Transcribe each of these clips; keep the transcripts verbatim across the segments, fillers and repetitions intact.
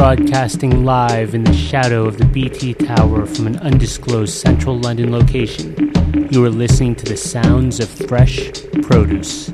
broadcasting live in the shadow of the B T Tower from an undisclosed central London location. You are listening to the sounds of fresh produce.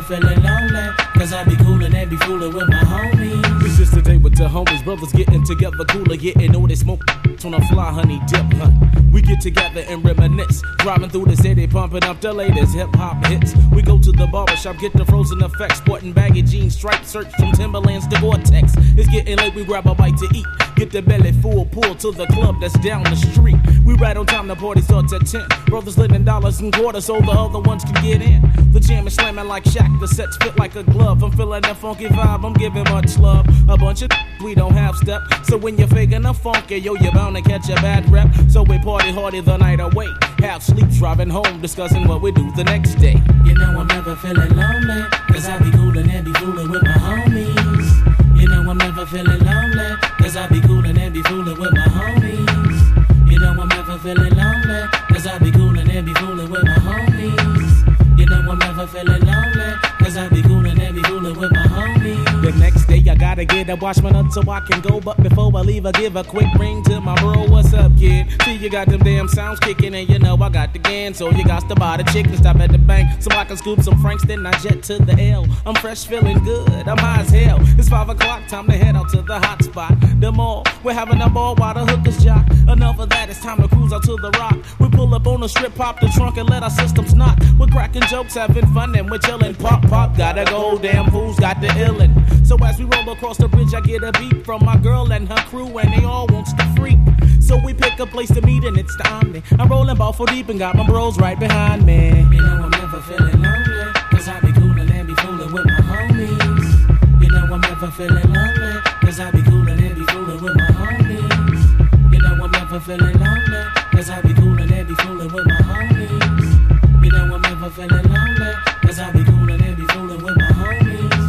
feeling lonely, cause I be coolin' and be foolin' with my homies. It's just a day with the homies, brothers getting together cooler, getting all they smoke on a fly honey dip hunt. We get together and reminisce, driving through the city, pumping up the latest hip hop hits. We go to the barbershop, get the frozen effects, sporting baggy jeans, striped search from Timberlands to Gore-Tex. It's getting late, we grab a bite to eat, get the belly full, pull to the club that's down the street. We right on time, the party starts at ten. Brothers living dollars and quarters so the other ones can get in. The jam is slamming like Shaq, the sets fit like a glove. I'm feeling that funky vibe, I'm giving much love. A bunch of we don't have step, so when you're faking a funky, yo, you're bound to catch a bad rep. So we party hardy the night away, half sleep, driving home, discussing what we do the next day. You know I'm never feeling lonely, cause I be coolin' and be foolin' with my homies. You know I'm never feeling lonely, cause I be coolin' and be foolin' with my homies. You know I'm never feeling lonely, cause I be coolin' and be foolin' with my homies. You know I'm never feeling lonely, cause I be coolin' and be foolin' with my homies. The next day I gotta get up, wash my nuts so I can go. But before I leave I give a quick ring to my bro. What's up, kid? See you got them damn sounds kicking, and you know I got the gan. So you got to buy the chicken, stop at the bank so I can scoop some franks, then I jet to the L. I'm fresh, feeling good, I'm high as hell. It's five o'clock, time to head out to the hot spot, the mall. We're having a ball while the hookers jock. Enough of that, it's time to cruise out to the rock. We pull up on the strip, pop the trunk and let our systems knock. We're cracking jokes, having fun, and we're chillin'. Pop, pop, gotta go, damn fools got the illin'. So as we roll across the bridge, I get a beat from my girl and her crew, and they all wants to freak. So we pick a place to meet, and it's the Omni. I'm rolling ball for deep and got my bros right behind me. You know I'm never feeling lonely, cause I be coolin' and be foolin' with my homies. You know I'm never feeling lonely, cause I be coolin' and be foolin' with my homies. You know I'm never feeling lonely, cause I be coolin' and be foolin' with my homies. You know I'm never feeling lonely, cause I be coolin' and be foolin' with my homies.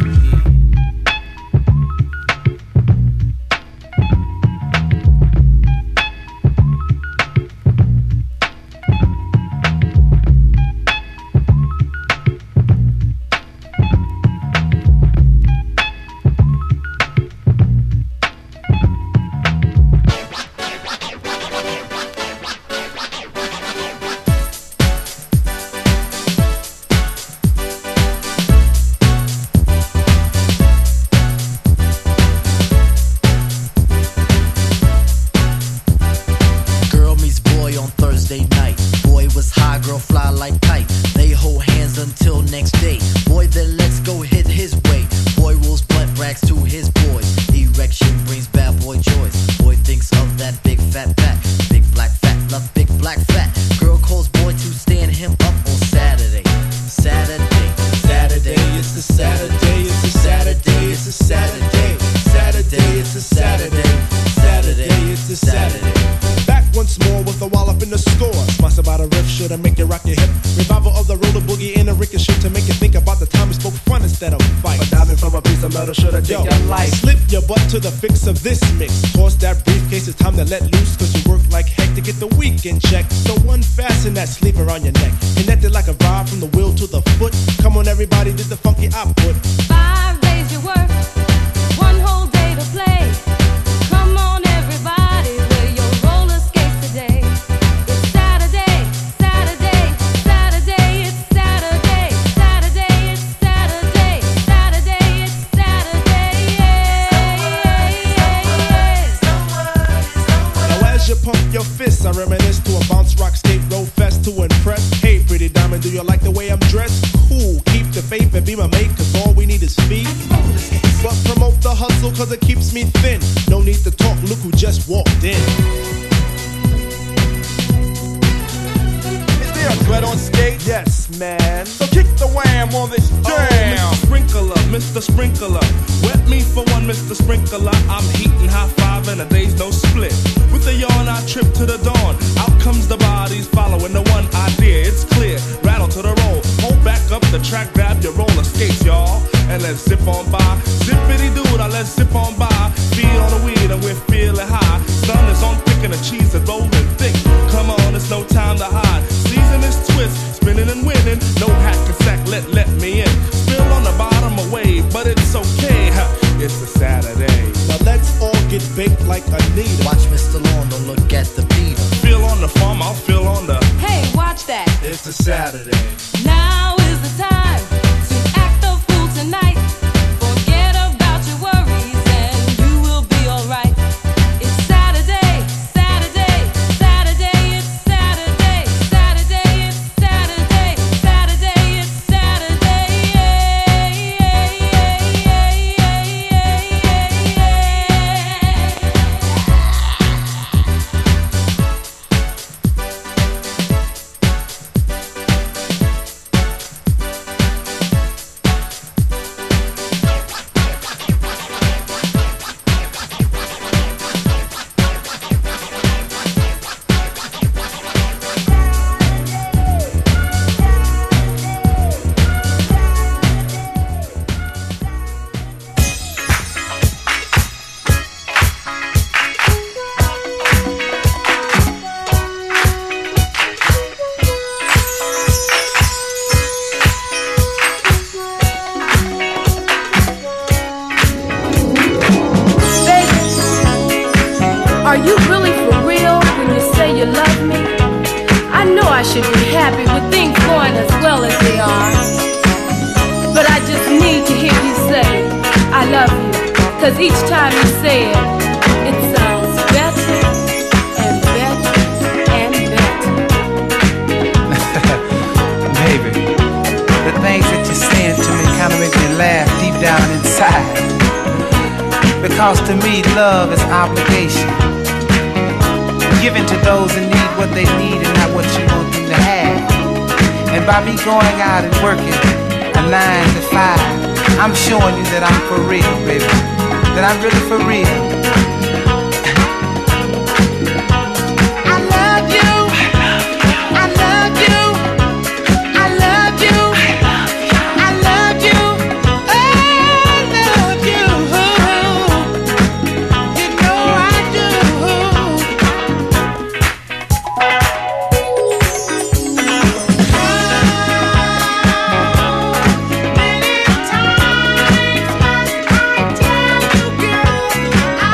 To the fix of this mix. Toss that briefcase, it's time to let loose, cause you work like heck to get the weekend check. So unfasten that sleeve around your neck, connected like a rod from the wheel to the foot. Come on everybody, did the funky output. Five days you work, one whole day to play. Come on everybody, wear your roller skates today. It's Saturday, Saturday, Saturday, it's Saturday, Saturday, it's Saturday, Saturday, it's Saturday, As you pump your fists, I reminisce to a bounce rock skate road fest to impress. Hey, pretty diamond, do you like the way I'm dressed? Cool, keep the faith and be my mate, cause all we need is feet. But promote the hustle, cause it keeps me thin. No need to talk, look who just walked in. Is there a threat on skate? Yes, man. So kick the wham on this jam. Oh, Mister Sprinkler, Mister Sprinkler. Wet me for one, Mister Sprinkler. I'm heating high five and a day's no split. With a yawn, I trip to the dawn. Out comes the bodies following the one idea. It's clear, rattle to the roll. Hold back up the track, grab your roller skates, y'all, and let's zip on by. Zippity doo, now let's zip on by. Feet on the weed and we're feeling high. Sun is on thick and the cheese is rolling thick. Come on, it's no time to hide. Season is twist, spinning and winning. No hack and sack, let let me in. Spill on the bottom away, but it's okay. It's a Saturday. Now let's all get baked like Anita. Watch Mister Lawn, don't look at the beat. Feel on the farm, I'll feel on the. Hey, watch that. It's a Saturday. Now is the time to act the you really for real when you say you love me? I know I should be happy with things going as well as they are. But I just need to hear you say, I love you. Cause each time you say it, it sounds better and better and better. Baby, the things that you're saying to me kind of make me laugh deep down inside. Because to me, love is obligation. Giving to those in need what they need and not what you want them to have. And by me going out and working a nine to five, I'm showing you that I'm for real, baby. That I'm really for real. I love you. I love you. I love you. I love you. I love you. You know I do. Many times must I tell you, girl, I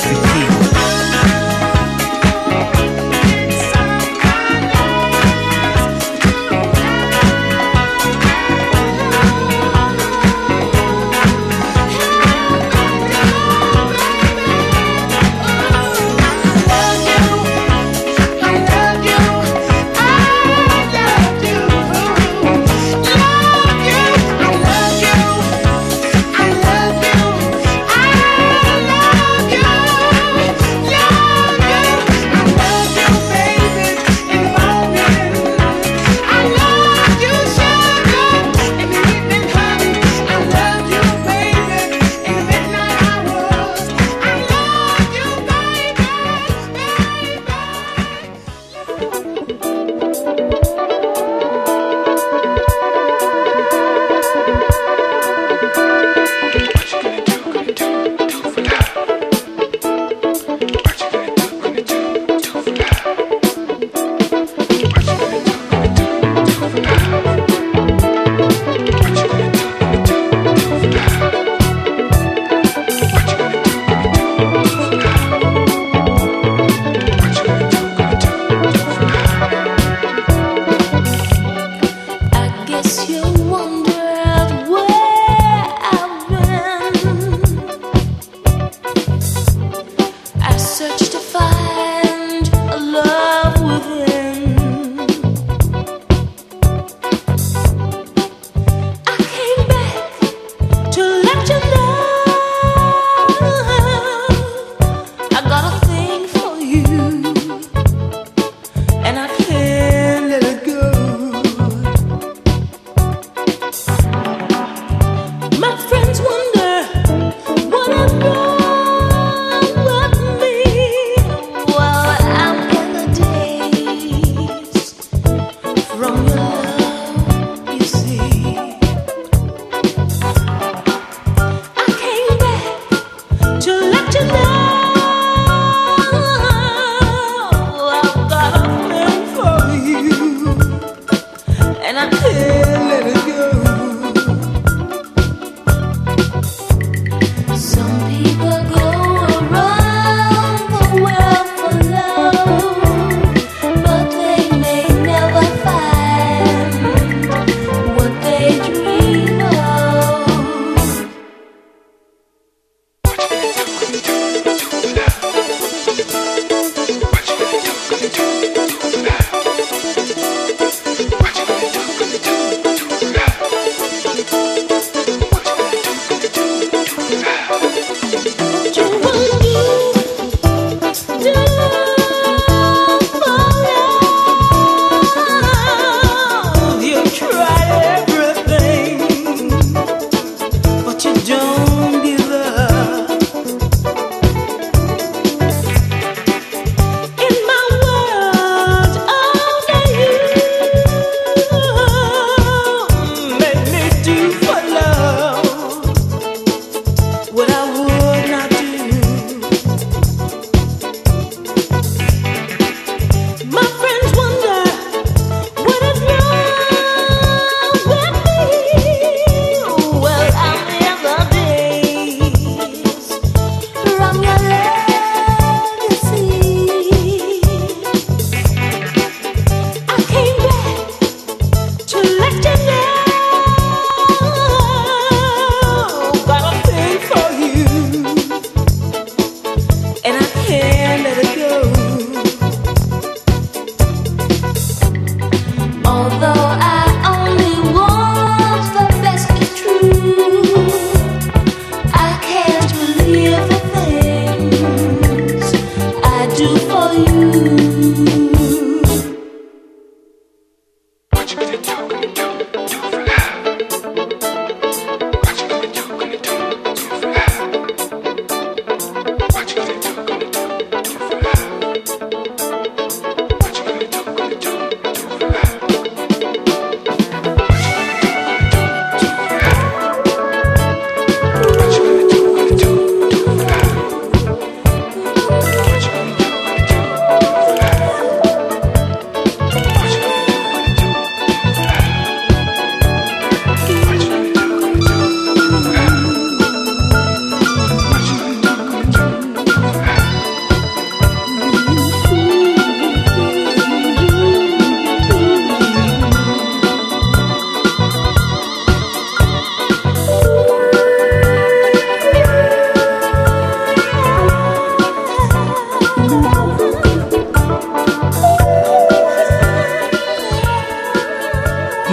the key. Friends wonder what I've done with me.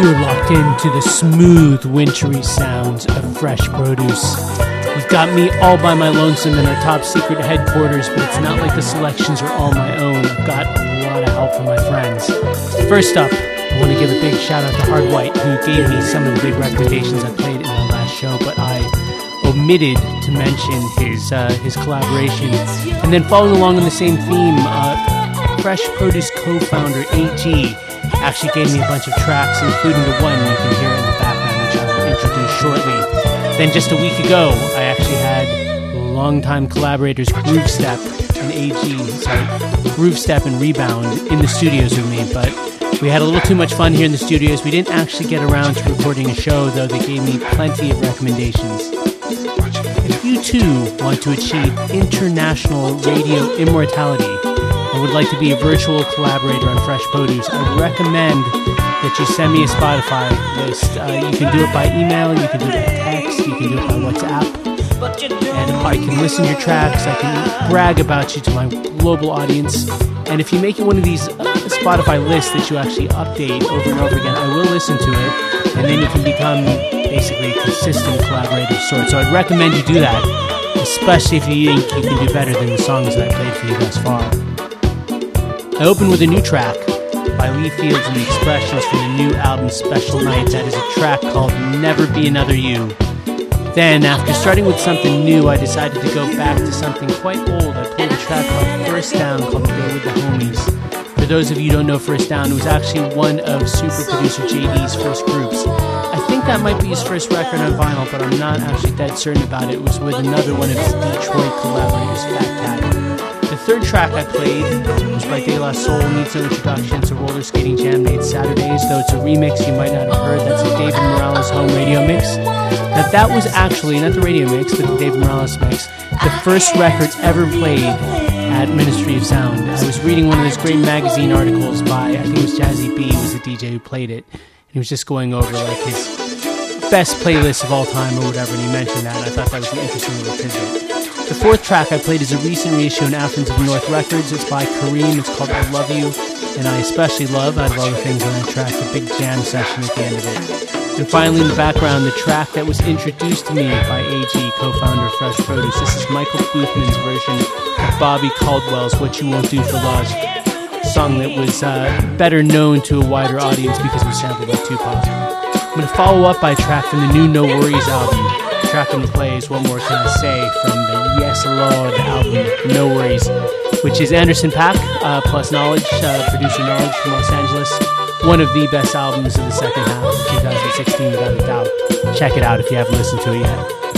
You're locked into the smooth, wintry sounds of fresh produce. You've got me all by my lonesome in our top secret headquarters, but it's not like the selections are all my own. I've got a lot of help from my friends. First up, I want to give a big shout out to Hard White, who gave me some of the big recommendations I played in the last show, but I omitted to mention his uh, his collaboration. And then following along on the same theme, uh, Fresh Produce co-founder A G actually gave me a bunch of tracks, including the one you can hear in the background, which I will introduce shortly. Then just a week ago, I actually had longtime collaborators Groove Step and A G, sorry, Groove Step and Rebound in the studios with me, but we had a little too much fun here in the studios. We didn't actually get around to recording a show, though they gave me plenty of recommendations. If you too want to achieve international radio immortality and would like to be a virtual collaborator on Fresh Produce, I would recommend that you send me a Spotify list. Uh, you can do it by email, you can do it by text, you can do it by WhatsApp. And I can listen to your tracks, I can brag about you to my global audience. And if you make it one of these uh, Spotify lists that you actually update over and over again, I will listen to it, and then you can become basically a consistent collaborator of sorts. So I'd recommend you do that, especially if you think you can do better than the songs that I played for you thus far. I open with a new track by Lee Fields and the Expressions from the new album Special Night. That is a track called Never Be Another You. Then, after starting with something new, I decided to go back to something quite old. I played a track called First Down called Day with the Homies. For those of you who don't know First Down, it was actually one of super producer J D's first groups. I think that might be his first record on vinyl, but I'm not actually dead certain about it. It was with another one of his Detroit collaborators, Fat Cat. The third track I played was by De La Soul, Needs No Introduction. It's a roller skating jam made Saturdays, though it's a remix you might not have heard. That's a David Morales home radio mix. Now that was actually, not the radio mix, but the David Morales mix, the first record ever played at Ministry of Sound. I was reading one of those great magazine articles by, I think it was Jazzy B, was the D J who played it. And he was just going over like his best playlist of all time or whatever, and he mentioned that, and I thought that was an interesting little tidbit. The fourth track I played is a recent reissue on Athens of the North Records. It's by Kareem. It's called I Love You. And I especially love, out of all the things on that track, the big jam session at the end of it. And finally, in the background, the track that was introduced to me by A G, co-founder of Fresh Produce. This is Michael Boothman's version of Bobby Caldwell's What You Won't Do for Love. A song that was uh, better known to a wider audience because it was sampled by Tupac. I'm going to follow up by a track from the new No Worries album. The track I'm going to play is What More Can I Say from the Yes Lord album, No Worries, which is Anderson .Paak uh, plus Knowledge, uh, producer Knowledge from Los Angeles. One of the best albums of the second half of two thousand sixteen, without a doubt. Check it out if you haven't listened to it yet.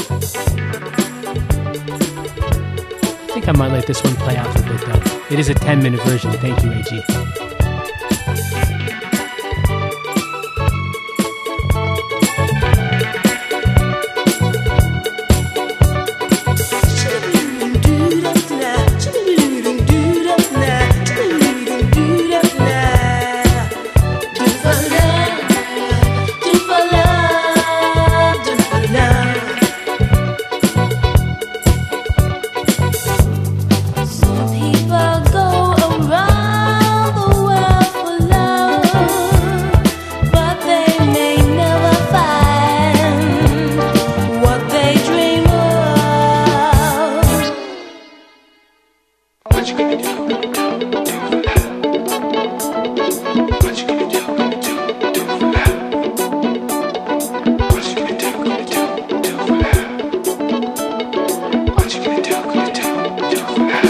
I think I might let this one play out for a bit though. It is a ten minute version. Thank you, A G. People go around the world for love, but they may never find what they dream of. What you gonna do? Do for that? What you gonna do? Do, do for that? What you gonna do? Gonna do, do for that? What you gonna do? Gonna do, do for that?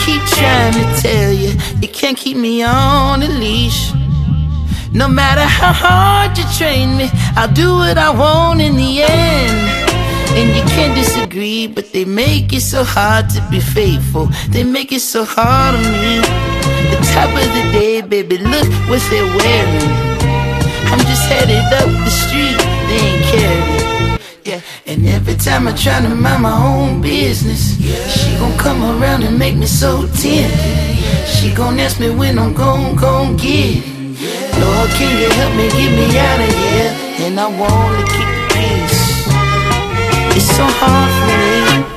keep trying to tell you, you can't keep me on a leash. No matter how hard you train me, I'll do what I want in the end. And you can't disagree, but they make it so hard to be faithful. They make it so hard on me. The top of the day, baby, look what they're wearing. I'm just headed up the street, they ain't caring. Yeah, and every time I try to mind my own business, she gon' come around and make me so tempted. She gon' ask me when I'm gon' gon' get it. Lord, can you help me get me out of here? And I wanna keep the peace. It's so hard for me.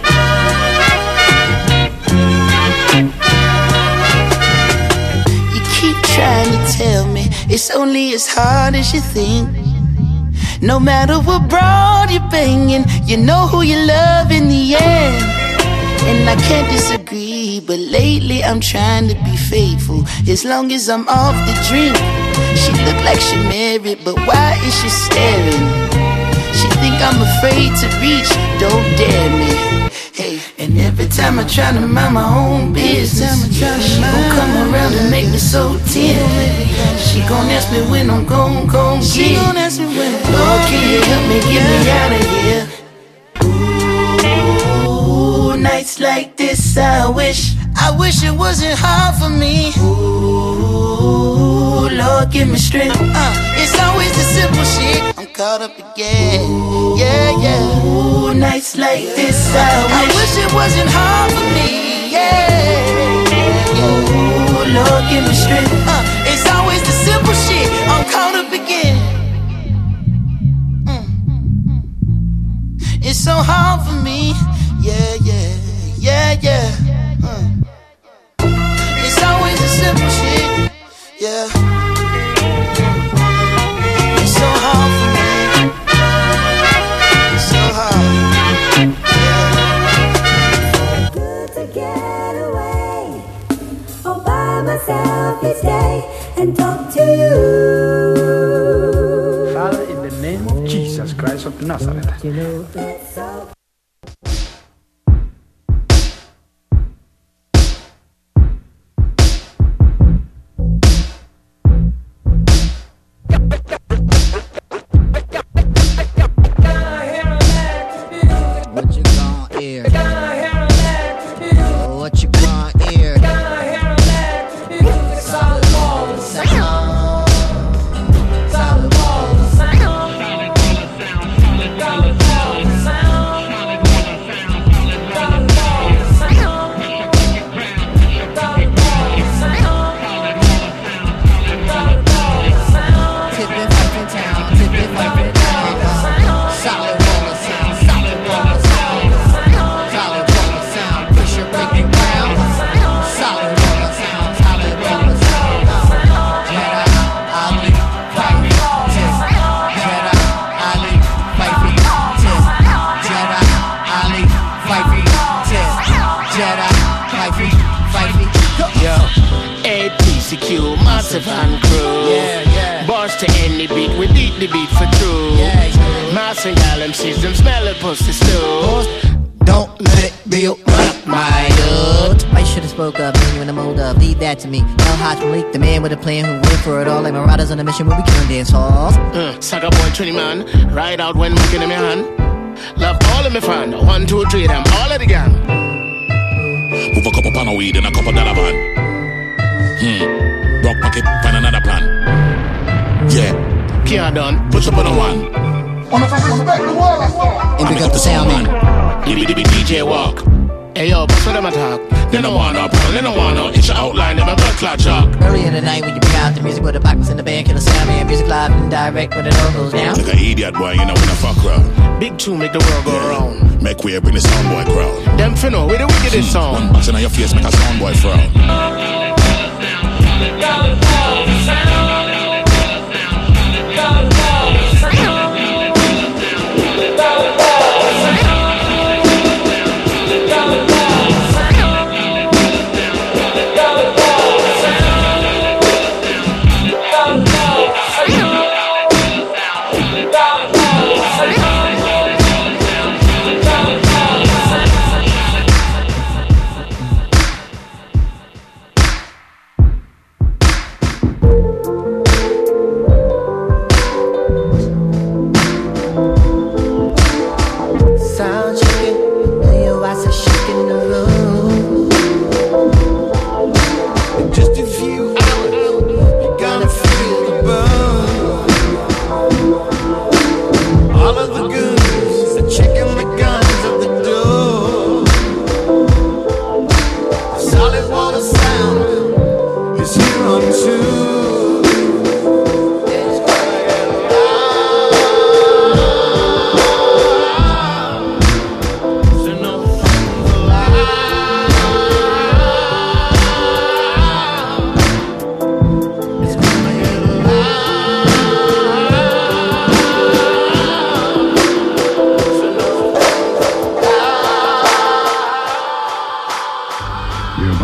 You keep trying to tell me it's only as hard as you think. No matter what broad you're banging, you know who you love in the end. And I can't disagree, but lately I'm trying to be faithful. As long as I'm off the drink. She look like she married, but why is she staring? She think I'm afraid to reach, don't dare me. Hey, and every time I try to mind my own business, she gon' come around and make me so tempted. She gon' ask me when I'm gon' gon' get it. Lord, can you help me get me out of here? Ooh, nights like this I wish, I wish it wasn't hard for me. Ooh, Lord, give me strength. Uh, it's always the simple shit. I'm caught up again. Yeah, yeah. Ooh, nights like this I wish, I wish it wasn't hard for me. Yeah, yeah. Ooh, Lord, give me strength. Uh, it's always the simple shit. I'm caught up again. Mm. It's so hard for me. Yeah, yeah, yeah, yeah. Uh. It's always the simple shit. Yeah. It's so hard for me. It's so hard. Yeah. Good to get away all by myself each day and talk to you. Father, in the name of Jesus Christ of Nazareth. You know, it's so and crew. Yeah, yeah. Boss to any beat, we beat the beat for true. Yeah, yeah. Mass and gal M Cs, them smell it pussy stew. Don't let it be rock my dude. I should've spoke up, then you in the mode of leave that to me. El Haj Malik, the man with a plan who went for it all. Like marauders on a mission where we killing dance halls. Uh, Saga boy, twenty man, ride out when making in my hand. Love all of me fan, one, two, three, them all of the gang. Move a couple pound of weed and a couple dollar van. Hmm. Rock pocket, find another plan. Yeah. Care done, push up on a one. And pick up the sound man. Dibby dibby D J walk. Hey yo, pass for them attack. They don't want no problem, they don't want no. It's your outline, them a blood clot chalk. Early in the night when you bring out the music with the backwards in the band, kill the sound man. Music live and direct when it all goes down. Like an idiot boy, you know when I fuck around. Big tune make the world go yeah. round. Make way, bring the sound boy crowd. Them finna, with the wickedest song. One button on your face, make a sound boy frown.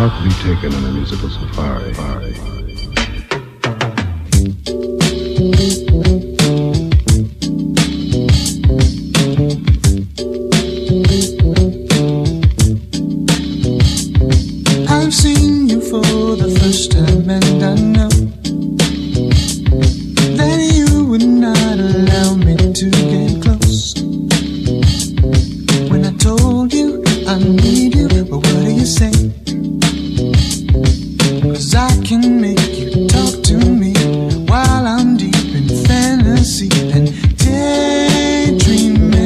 heart to be taken on a musical safari. I've seen you for the first time, and I know that you would not allow me to get close. When I told you I need you, but what do you say? 'Cause I can make you talk to me while I'm deep in fantasy and daydreaming,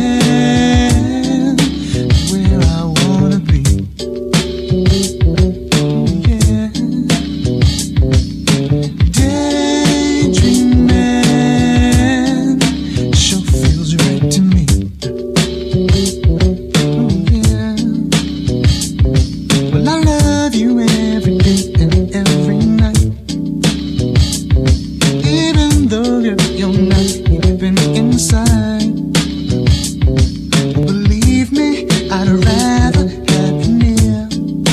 where I wanna be. Yeah. Daydreaming sure feels right to me. Oh, yeah. Well, I love you every day and every night, even though you're, you're not even inside. Believe me, I'd rather have you near,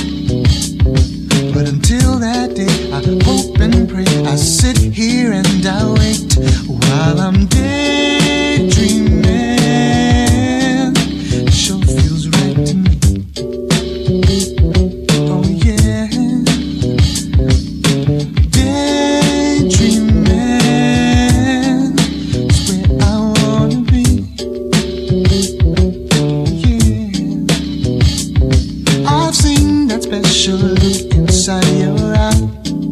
but until that day, I hope and pray. I sit here and I wait while I'm daydreaming. Sure feels right to me. Oh yeah, daydreaming is where I wanna be. Yeah, I've seen that special look inside your eye.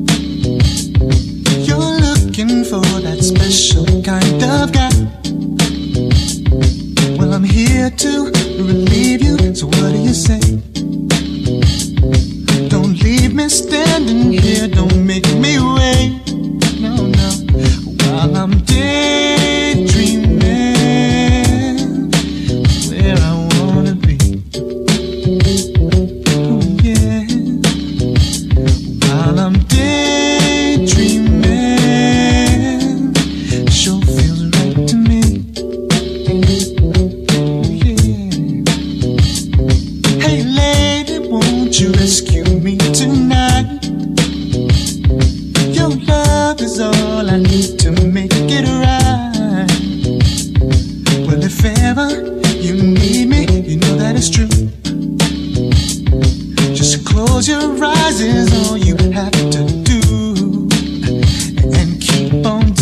You're looking for that special kind of guy. Well, I'm here to relieve you, so what do you say? Don't leave me standing here, don't make me wait. No, no, while I'm daydreaming, where I wanna be. Oh, yeah. While I'm daydreaming, sure feels right to me. Yeah. Hey lady, won't you rescue me tonight? Your love is all I need to make it right. Well, if ever you need me, you know that it's true. Just close your eyes is all you have to do, and keep on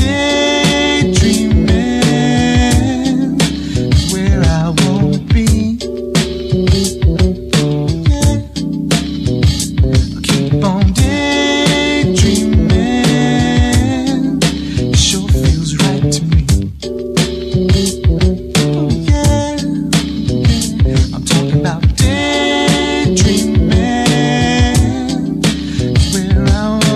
daydreaming, where I wanna be. Yeah. Keep on daydreaming, it sure feels right to me. Oh yeah, yeah. I'm talking about daydreaming, where I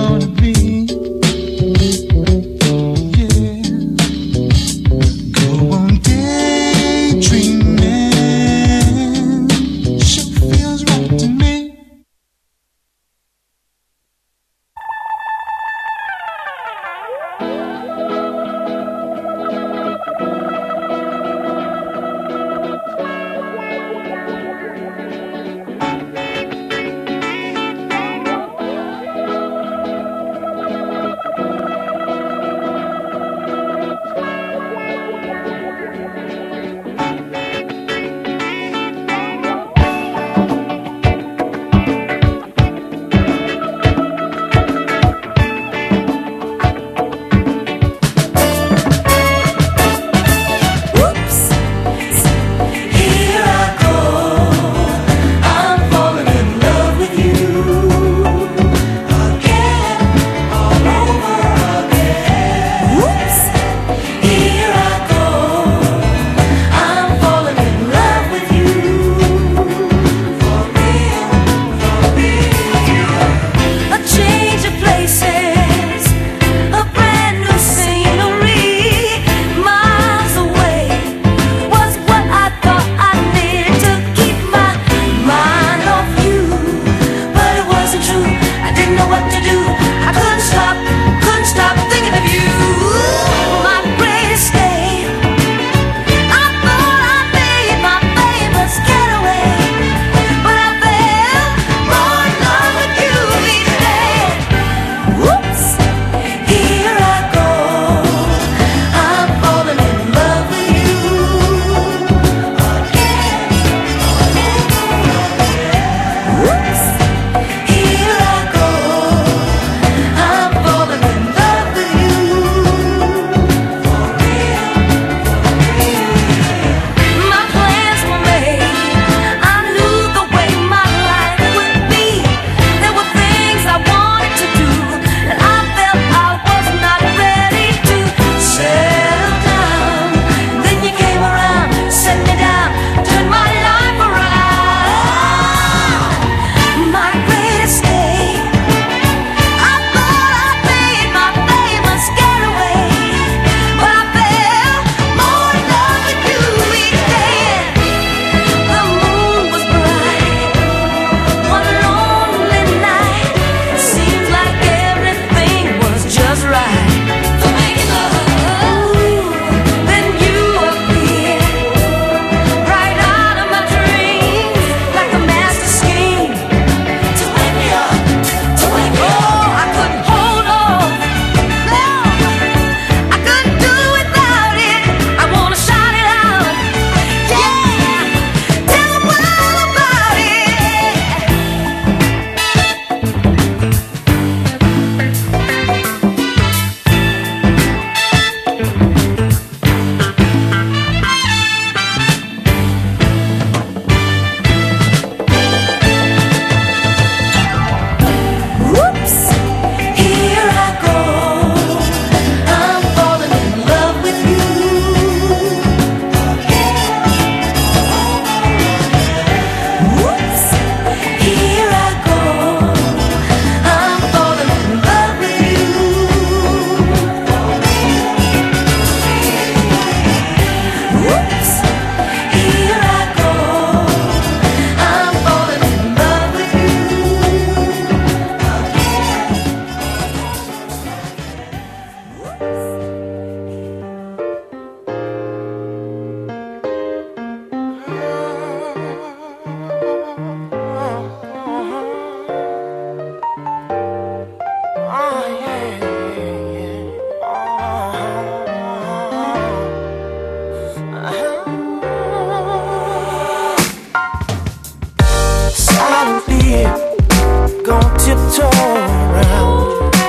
Silently gon' tiptoe around.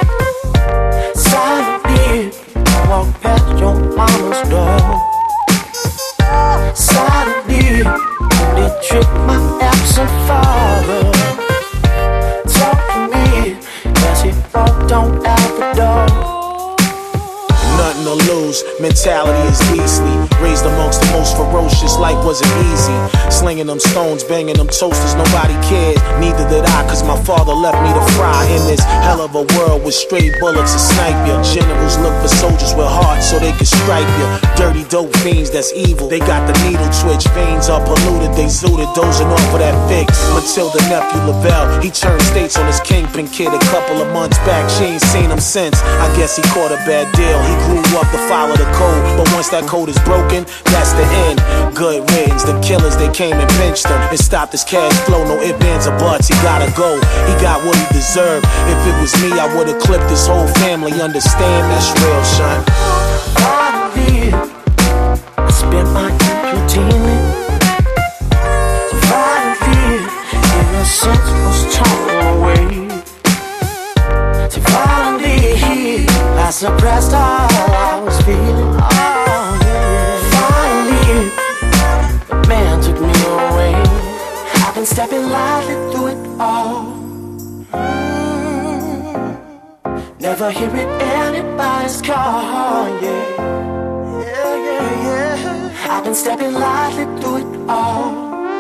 Silently walk past your mama's door. Silently they trick my absent father. Talk to me as he walked on out the door. Nothing to lose, mentality is beastly. Raised amongst the most ferocious, life wasn't easy. Slinging them stones, banging them toasters, nobody cared. Neither did I, cause my father left me to fry in this hell of a world with stray bullets to snipe ya. Generals look for soldiers with hearts so they can strike ya. Dirty dope fiends, that's evil. They got the needle twitch, veins are polluted, they zooted, dozing off of that fix. Matilda nephew Lavelle, he turned states on his kingpin kid a couple of months back. She ain't seen him since. I guess he caught a bad deal. He grew up to follow the code, but once that code is broken, that's the end. Good riddance, the killers, they came and pinched him and stopped his cash flow. No ifs, ands, or buts, he gotta go. He got what he deserved. If it was me, I would've clipped his whole family. Understand, that's real, son. Finally, I spent my youth routinely. So finally, innocence was torn away. So finally, I suppressed all I was feeling. Oh, yeah. Finally, the man took me away. I've been stepping lightly through it all. Mm. Never hear it anybody's call, yeah. Yeah, yeah, yeah. I've been stepping lightly through it all.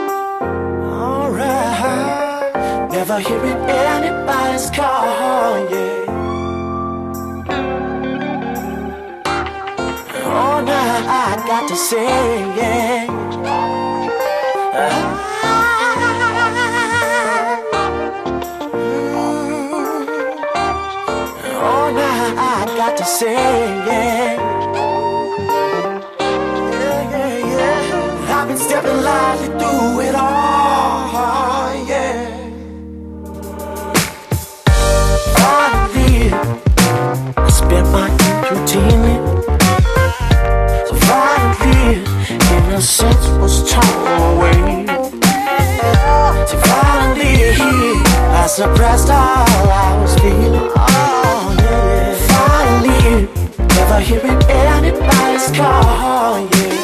Alright. Never hear it anybody's call, yeah. Oh, now I got to say, yeah. Uh, Oh, now I got to say, yeah. Yeah, yeah, yeah. I've been stepping lightly through it all, yeah. Finally, I spent my youth routinely. So finally, innocence was torn away. So finally, I suppressed all I was feeling. Oh, yeah. Finally, never hearing anybody's call, yeah.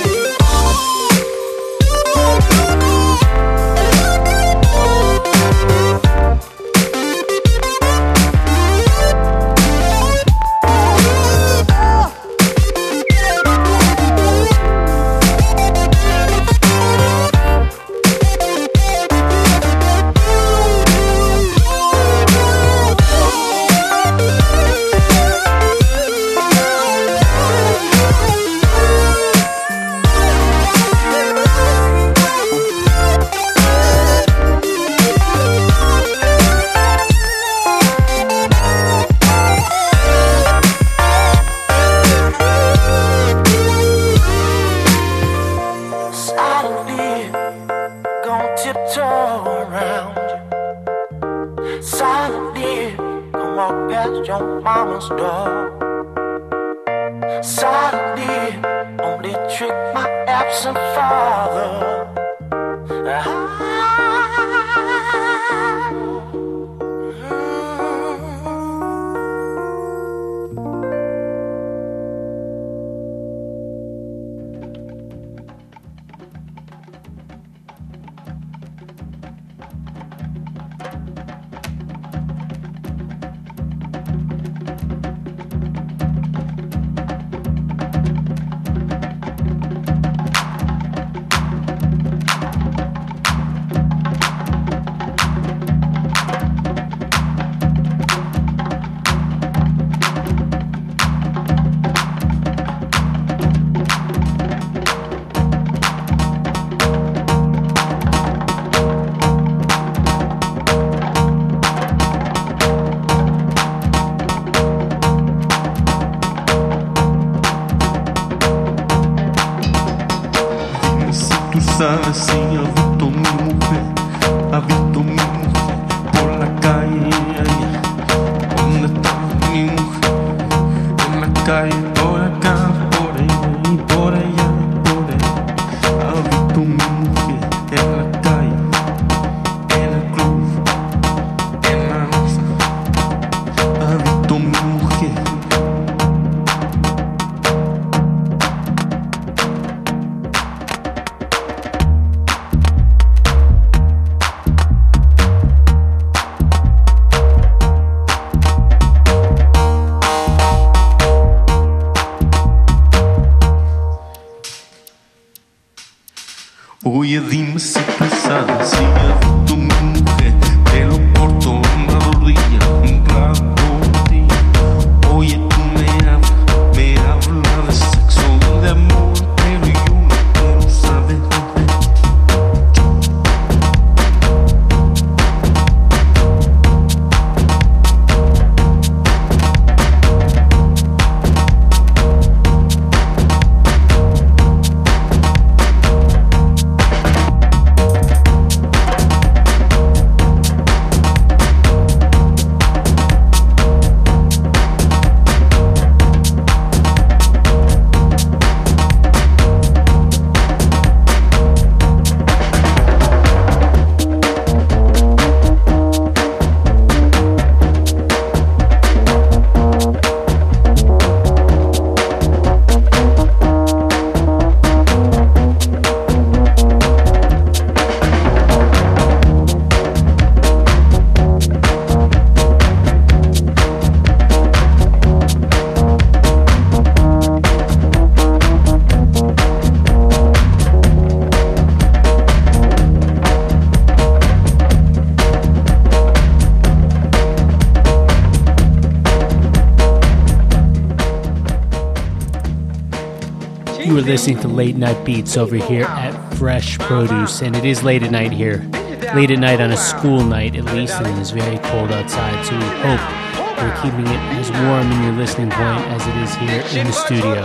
Oye, dime si tú sabes si ya tú mi mujer, pelo corto, una rodilla, un plato de ti. Oye, tú me hablas, me hablas de sexo, de amor, pero yo no quiero saber de You are listening to Late Night Beats over here at Fresh Produce, and it is late at night here. Late at night on a school night, at least, and it is very cold outside, so we hope we're keeping it as warm in your listening point as it is here in the studio.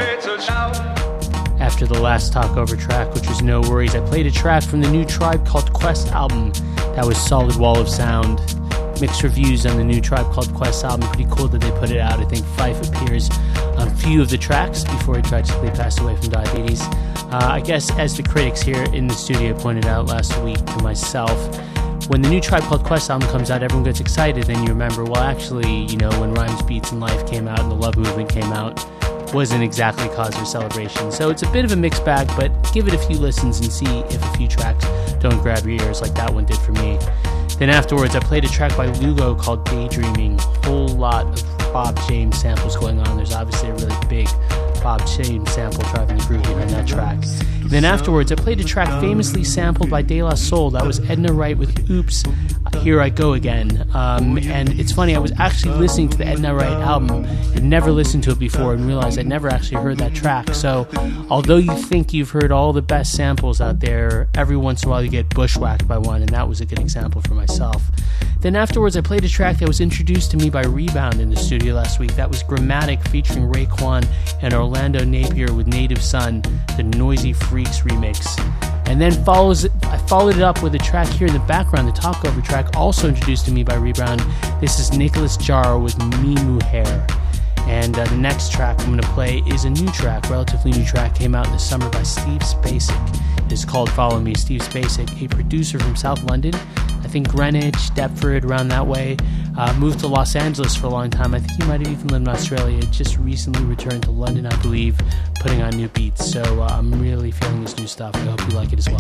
After the last talkover track, which was No Worries, I played a track from the new Tribe Called Quest album. That was Solid Wall of Sound. Mixed reviews on the new Tribe Called Quest album. Pretty cool that they put it out. I think Fife appears on a few of the tracks before he tragically passed away from diabetes. Uh, I guess as the critics here in the studio pointed out last week to myself, when the new Tribe Called Quest album comes out, everyone gets excited, and you remember, well, actually, you know, when Rhymes, Beats, and Life came out and the Love Movement came out, wasn't exactly cause for celebration. So it's a bit of a mixed bag, but give it a few listens and see if a few tracks don't grab your ears like that one did for me. Then afterwards, I played a track by Lugo called Daydreaming. Whole lot of Bob James samples going on. There's obviously a really big Bob James sample driving the groove behind that track. And then afterwards, I played a track famously sampled by De La Soul. That was Edna Wright with Oops, Here I Go Again. Um, and it's funny, I was actually listening to the Edna Wright album and never listened to it before and realized I'd never actually heard that track. So although you think you've heard all the best samples out there, every once in a while you get bushwhacked by one, and that was a good example for myself. Then afterwards, I played a track that was introduced to me by Rebound in the studio last week. That was Grammatic featuring Raekwon and Orlando Napier with Native Son, the Noisy Freaks remix. And then follows, I followed it up with a track here in the background, the talkover track, also introduced to me by Rebound. This is Nicholas Jar with Me Mujer. And uh, the next track I'm going to play is a new track, relatively new track, came out in the summer by Steve Spacek. It is called Follow Me. Steve Spacek, a producer from South London, I think Greenwich, Deptford, around that way. Uh, moved to Los Angeles for a long time. I think he might have even lived in Australia. Just recently returned to London, I believe, putting on new beats. So uh, I'm really feeling his new stuff. I hope you like it as well.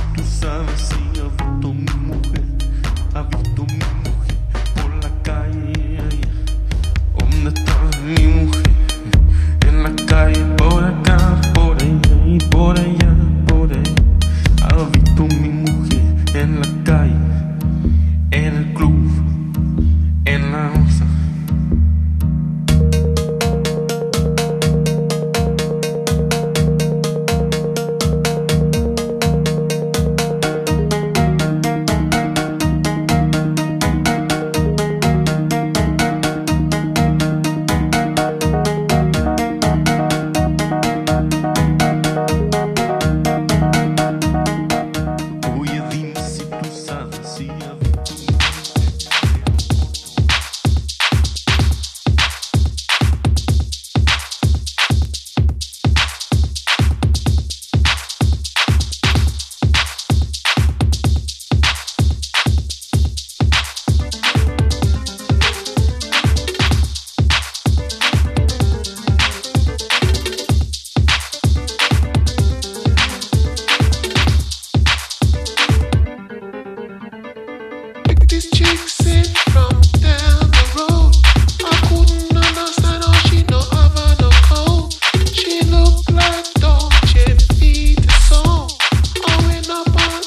En la calle, en el club, en la onza. Up on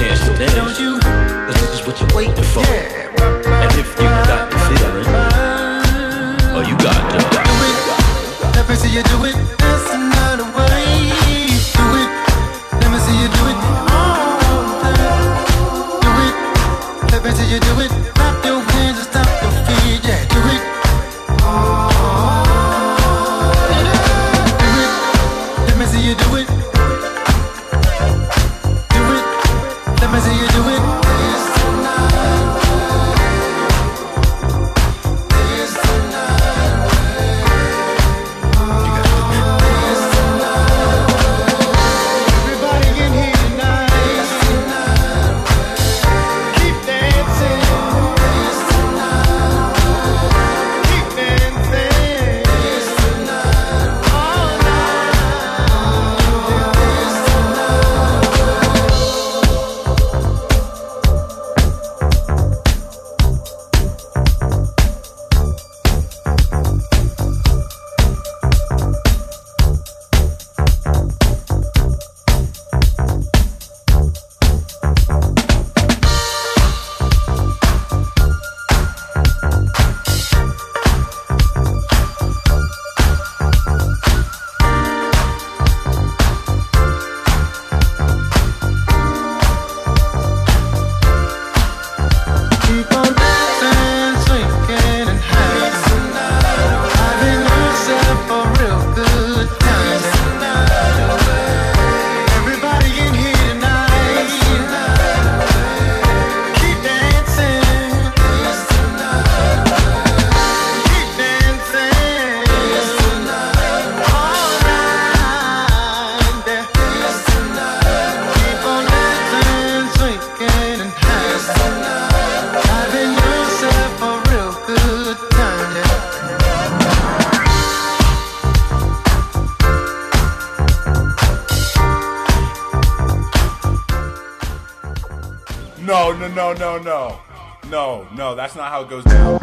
chance to dance. This is what you're waiting for. And if you got the feeling, oh, you got to do it. Let me see you do it. That's another way. Do it. Let me see you do it. Do it. Let me see you do it. Clap your hands and stop your feet. Yeah, do it. Do it. Let me see you do it. Do it. Let me see you do it. No, no, no, no, no. No, no, that's not how it goes down.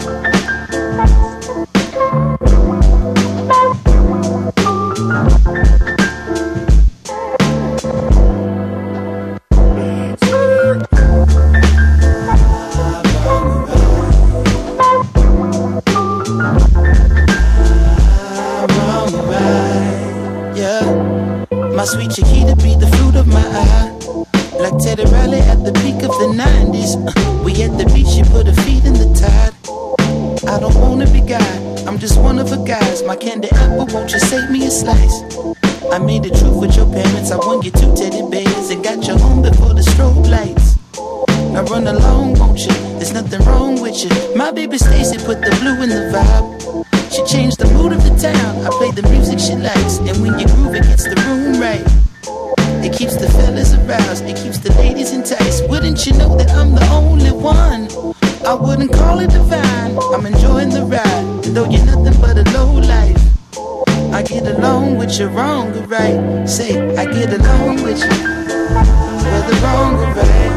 My sweet Chiquita be the fruit of my eye. Like Teddy Riley at the peak of the nineties. Uh, we at the beach, she put her feet in the tide. I don't wanna be guy, I'm just one of her guys. My candy apple, won't you save me a slice? I made the truth with your parents. I won you two teddy bears and got you home before the strobe lights. Now run along, won't you? There's nothing wrong with you. My baby Stacy put the blue in the vibe. She changed the mood of the town. I play the music she likes, and when you groove, it gets the room right. It keeps the fellas aroused, it keeps the ladies enticed. Wouldn't you know that I'm the only one? I wouldn't call it divine. I'm enjoying the ride, though you're nothing but a low life. I get along with you, wrong or right. Say, I get along with you, whether wrong or right.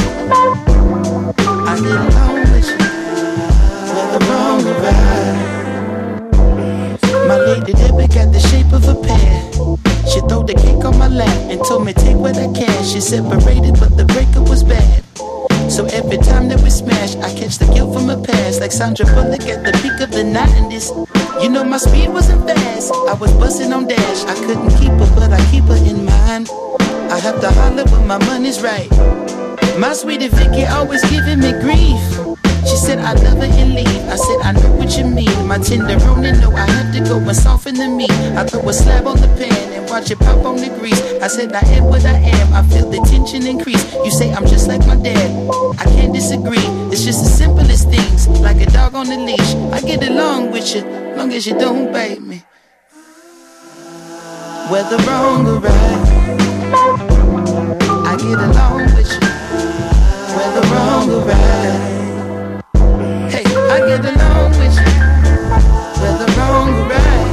I get along with you, whether wrong or right. My lady Debbie got the shape of a pear. She threw the cake on my lap and told me take what I can. She separated but the breakup was bad. So every time that we smash, I catch the guilt from her past. Like Sandra Bullock at the peak of the nineties. You know my speed wasn't fast, I was busting on dash. I couldn't keep her but I keep her in mind. I have to holler when my money's right. My sweetie Vicky always giving me grief. She said I love her and leave. I said I know what you mean. My tenderoni know I have to go and soften the meat. I throw a slab on the pan and watch it pop on the grease. I said I am what I am. I feel the tension increase. You say I'm just like my dad. I can't disagree. It's just the simplest things, like a dog on a leash. I get along with you, long as you don't bite me. Whether wrong or right, I get along with you. Whether wrong or right. Hey, I get along with you, whether wrong or right.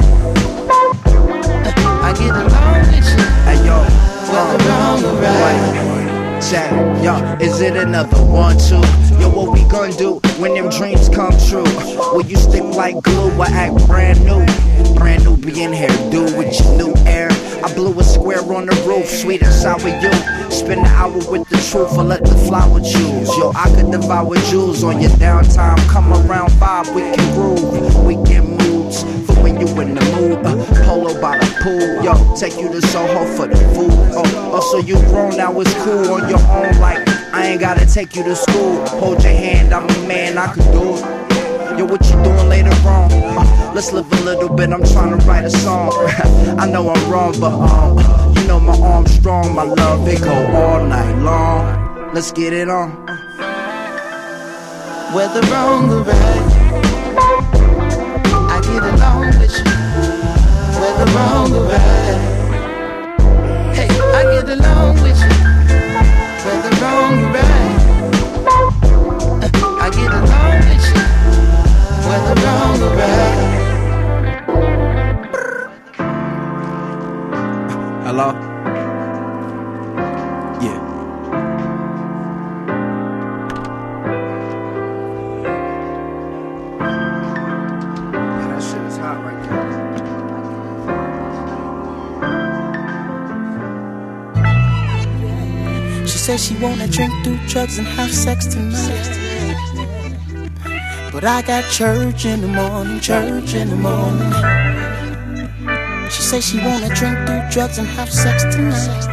I get along with you, hey, yo, whether wrong or right. Check, yo, is it enough never want to. Yo, what we gon' do when them dreams come true? Will you stick like glue or act brand new? Brand new being here, do with your new air. I blew a square on the roof, sweet and sour you. Spend an hour with the truth or let the flower choose. Yo, I could devour jewels on your downtime. Come around five, we can groove. We get moods for when you in the mood. Uh, polo by the pool, yo, take you to Soho for the food. Oh, oh, so you grown now, it's cool on your own. Like I ain't gotta take you to school. Hold your hand, I'm a man, I could do it. Yo, what you doing later on? Uh, let's live a little bit, I'm trying to write a song. I know I'm wrong, but um, you know my arm's strong, my love, it go all night long. Let's get it on. Whether wrong or right, I get along with you. Whether wrong or right, hey, I get along with you. Whether wrong or right, I get along with you. Whether wrong or right. Hello? Yeah. Yeah, that shit is hot right She says she wanna drink, do drugs, and have sex tonight. But I got church in the morning, church in the morning. She says she wanna drink, do drugs, and have sex tonight.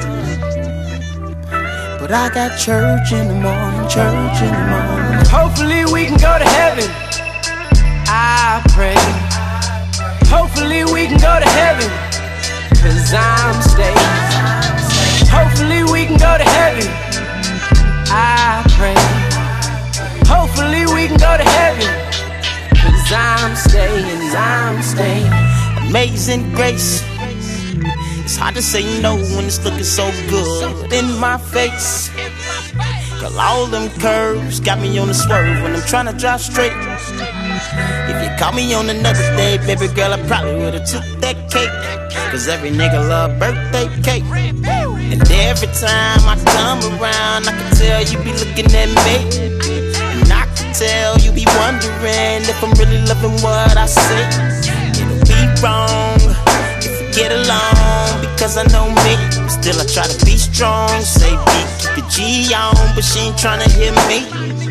But I got church in the morning, church in the morning. Hopefully we can go to heaven, I pray. Hopefully we can go to heaven, cause I'm staying. Hopefully we can go to heaven, I pray. Hopefully we can go to heaven, cause I'm staying, I'm staying. Amazing grace, it's hard to say no when it's looking so good in my face. Girl, all them curves got me on the swerve when I'm trying to drive straight. If you caught me on another day, baby girl, I probably would've took that cake. Cause every nigga love birthday cake. And every time I come around, I can tell you be looking at me. And I can tell you be wondering if I'm really loving what I say. It'll be wrong if we get along, because I know me. Still I try to be strong, say B, keep the G on, but she ain't tryna hear me.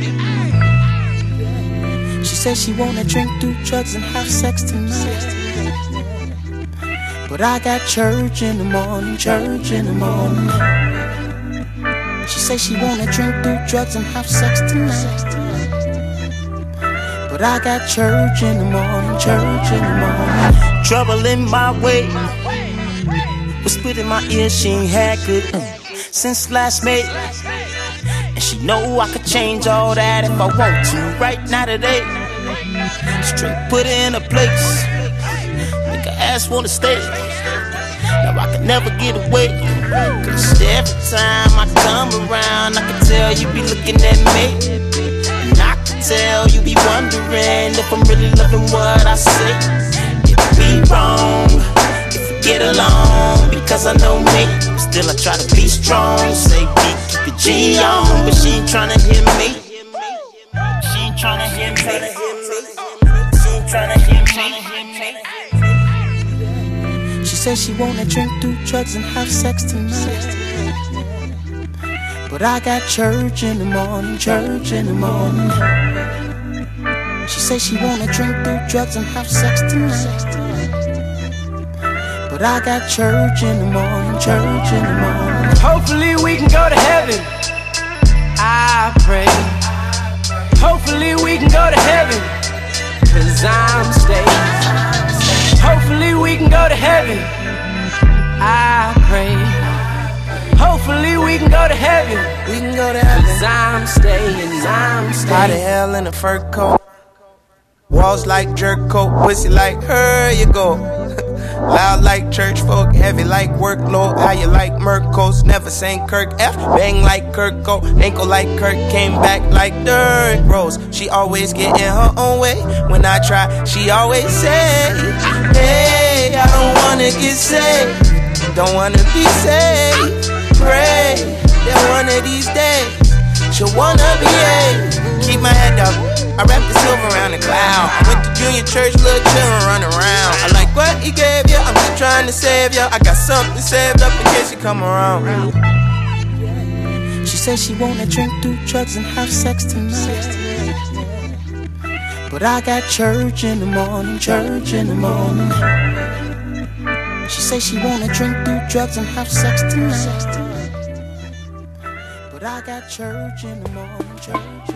She says she wanna drink, do drugs, and have sex tonight. But I got church in the morning, church in the morning. She says she wanna drink, do drugs, and have sex tonight. But I got church in the morning, church in the morning. Trouble in my way, whispered in my ear, she ain't had good uh, since last May. And she know I could change all that if I want to right now today. Straight put her in a place, make her ass wanna stay. Now I can never get away, cause every time I come around, I can tell you be looking at me. And I can tell you be wondering if I'm really loving what I say. It'd be wrong if we get along, because I know me. Still I try to be strong, say B, keep the G on, but she ain't tryna hear me. She ain't tryna hear me. She ain't tryna hear me. She says she wanna drink, do drugs, and have sex tonight. But I got church in the morning, church in the morning. She says she wanna drink, do drugs, and have sex tonight. But I got church in the morning, church in the morning. Hopefully we can go to heaven, I pray. Hopefully we can go to heaven, cause I'm staying. Hopefully we can go to heaven, I pray. Hopefully we can go to heaven, we can go to heaven, cause I'm staying, I'm staying. How the hell in a fur coat? Walls like jerk coat, pussy like her you go. Loud like church folk, heavy like workload. How you like Mercos, never sang Kirk F. Bang like Kirk Go, ankle like Kirk. Came back like Derrick Rose. She always get in her own way. When I try, she always say, hey, I don't wanna get saved, don't wanna be saved. Pray that one of these days what you wanna be, yeah. Keep my head up, I wrap the silver around the cloud. I went to junior church, little children run around. I like what he gave you, I'm just trying to save you. I got something saved up in case you come around. She said she wanna drink, do drugs, and have sex tonight. But I got church in the morning, church in the morning. She say she wanna drink, do drugs, and have sex tonight. But I got church in the morning, church in the morning.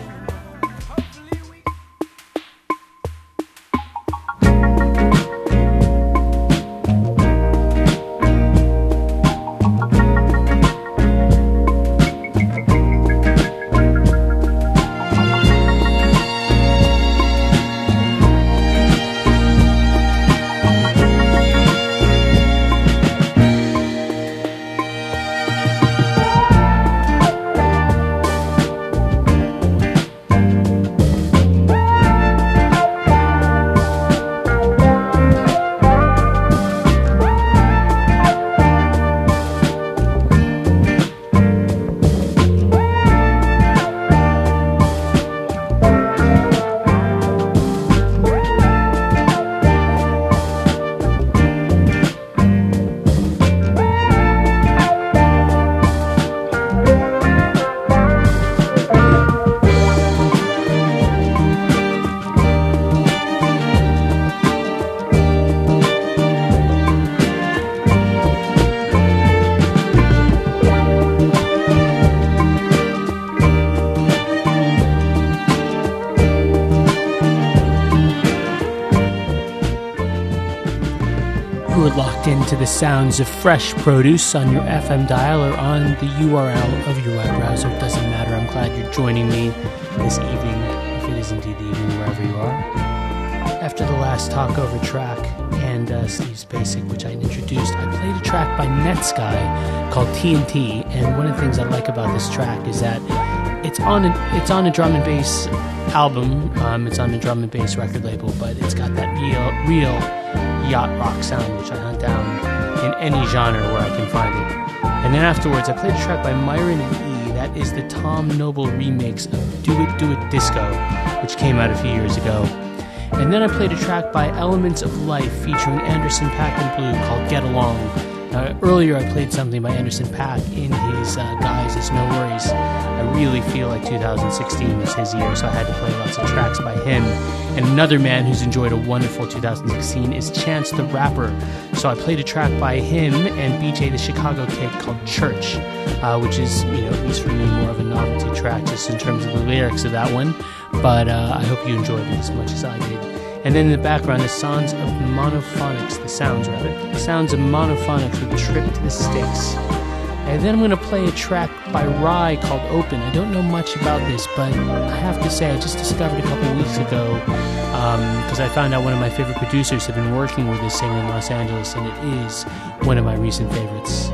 Into the sounds of fresh produce on your F M dial or on the U R L of your web browser. It doesn't matter. I'm glad you're joining me this evening, if it is indeed the evening wherever you are. After the last talk over track and uh, Steve's Basic, which I introduced, I played a track by Netsky called T N T, and one of the things I like about this track is that it's on a, it's on a drum and bass album. Um, it's on a drum and bass record label, but it's got that real, real yacht rock sound, which I hunt down in any genre where I can find it. And then afterwards, I played a track by Myron and E. That is the Tom Noble remix of Do It, Do It Disco, which came out a few years ago. And then I played a track by Elements of Life featuring Anderson .Paak and Blue called Get Along. Now, earlier I played something by Anderson .Paak in his uh, Guys It's No Worries. I really feel like two thousand sixteen was his year, so I had to play lots of tracks by him. And another man who's enjoyed a wonderful two thousand sixteen is Chance the Rapper. So I played a track by him and B J the Chicago Kid called Church, uh, which is, you know, at least for me, more of a novelty track just in terms of the lyrics of that one. But uh, I hope you enjoyed it as much as I did. And then in the background, the sounds of Monophonics, the sounds rather, the sounds of Monophonics with Trip to the Sticks. And then I'm going to play a track by Rye called Open. I don't know much about this, but I have to say I just discovered a couple of weeks ago because um, I found out one of my favorite producers had been working with this singer in Los Angeles, and it is one of my recent favorites.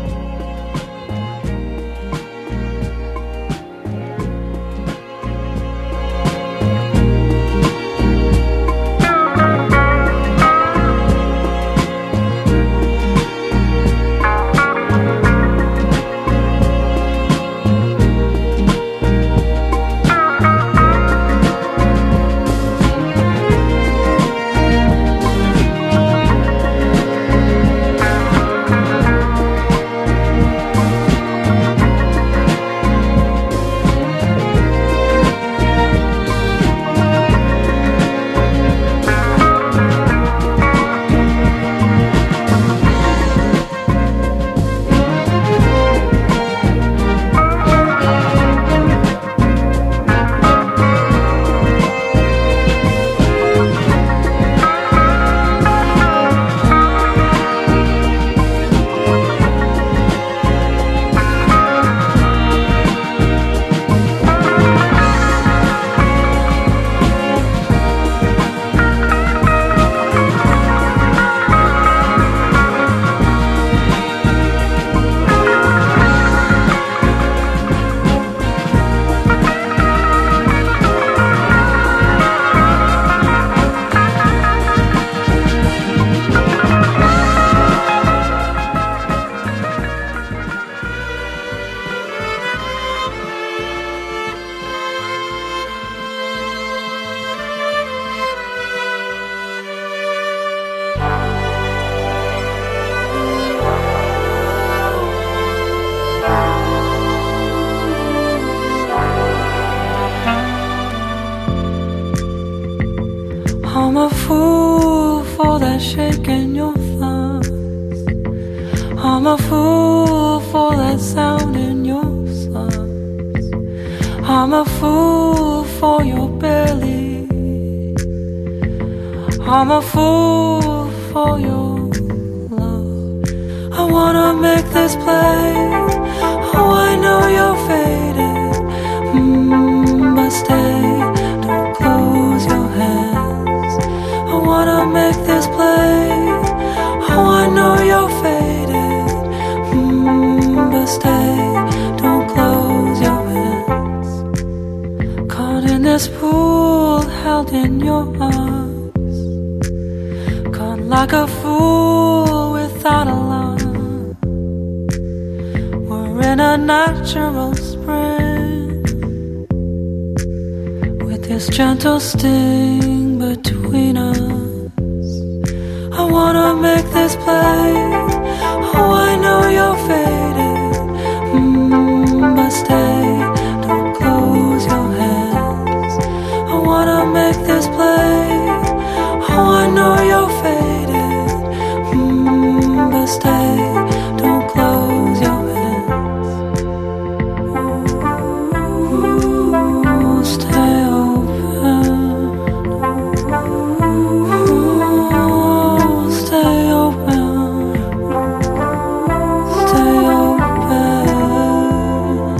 shaking your thumbs. I'm a fool for that sound in your slums. I'm a fool for your belly. I'm a fool for your love. I wanna make this play. Oh, I know you're faded, mm, but stay, don't close your hands. I wanna make this play. Oh, I know you're faded, mm, but stay, don't close your hands. Caught in this pool, held in your arms. Caught like a fool without a line. We're in a natural spring, with this gentle sting between us. I wanna make this play. Oh, I know you're faded, mm, but stay, don't close your hands. I wanna make this play. Oh, I know you're faded, mm, but stay, don't close your hands. Ooh, stay open. Ooh, stay open. Stay open.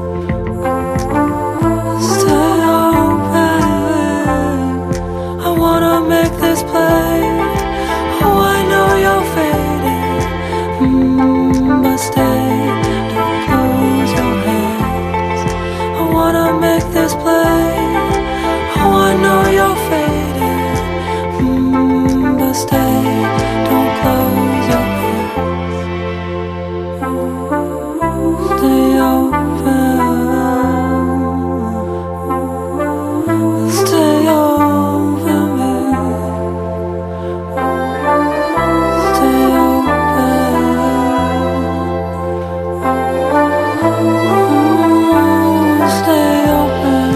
Stay open. I wanna make this play. Oh, I know you're faded, mm, but stay, don't close your hands. I wanna make this play. Oh, I know you're faded, mm, but stay, don't close your hands. Stay open. Stay open, babe. Stay open. Stay open.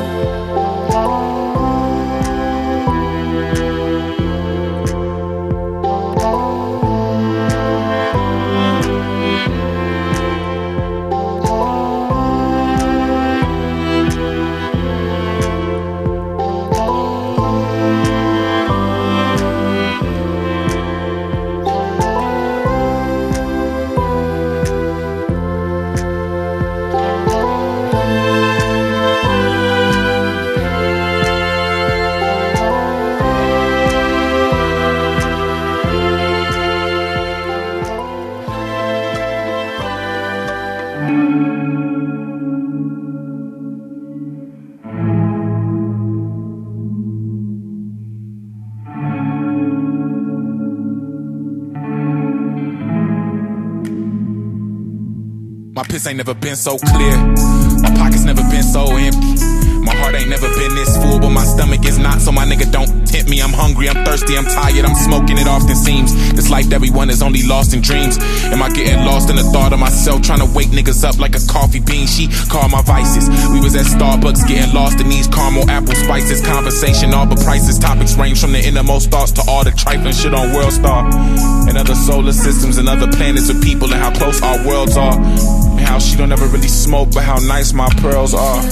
My piss ain't never been so clear. My pockets never been so empty. My heart ain't never been this full, but my stomach is not, so my nigga don't tempt me. I'm hungry, I'm thirsty, I'm tired, I'm smoking, it often seems. This life that we want is only lost in dreams. Am I getting lost in the thought of myself, trying to wake niggas up like a coffee bean? She called my vices. We was at Starbucks getting lost in these caramel apple spices. Conversation, all but prices, topics range from the innermost thoughts to all the trifling shit on Worldstar. And other solar systems and other planets with people and how close our worlds are. And how she don't ever really smoke, but how nice my pearls are.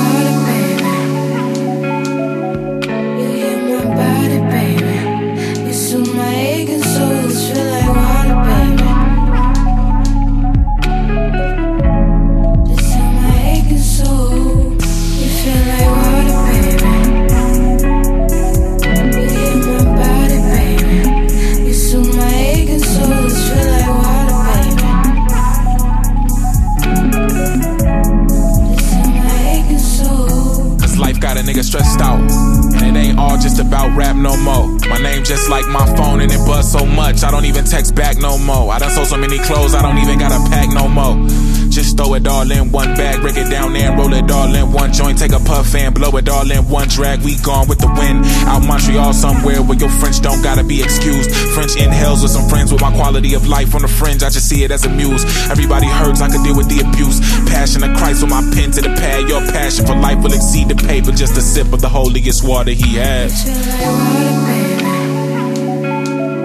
Body, baby, you soothe my aching souls, feel like water, baby. Just in my aching soul, you feel like water, baby. You hear my body, baby, you soothe my aching souls, feel like water, baby. Just in my aching soul. Cause life got a nigga stressed out, and it ain't all just about rap no more. My name just like my phone and it buzz so much I don't even text back no more. I done sold so many clothes I don't even gotta pack no more. Just throw it all in one bag, break it down there and roll it all in one joint. Take a puff and blow it all in one drag. We gone with the wind, out Montreal somewhere where your French don't gotta be excused. French inhales with some friends with my quality of life on the fringe. I just see it as a muse. Everybody hurts, I could deal with the abuse. Passion of Christ with my pen to the pad. Your passion for life will exceed the paper. Just a sip of the holiest water he has. Feel like water, baby.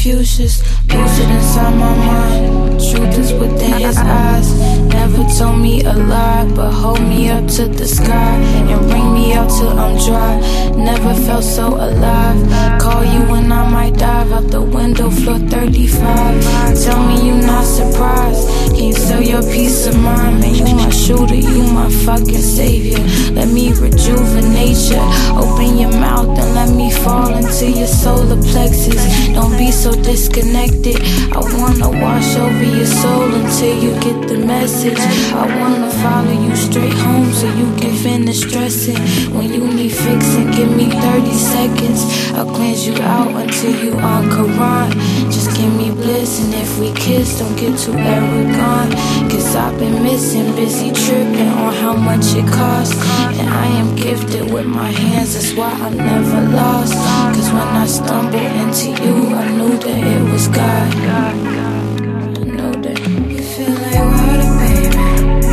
Confucius, lucid inside my mind. Truth is within his eyes. Never told me a lie, but hold me up to the sky and bring me out till I'm dry. Never felt so alive. Call you when I might dive out the window, floor thirty-five. Tell me you not surprised. Can you sell your peace of mind? Man, you my shooter, you my fucking savior. Let me rejuvenate you. Open your mouth and let me fall into your solar plexus. Don't be so disconnected. I wanna wash over your soul until you get the message. I wanna follow you straight home so you can finish stressing. When you need fixing, give me thirty seconds. I'll cleanse you out until you on Quran. Just give me bliss, and if we kiss, don't get too arrogant. Cause I've been missing, busy tripping on how much it costs. And I am gifted with my hands, that's why I'm never lost. Cause when I stumbled into you, I knew that it was God. I know that you feel like water, baby.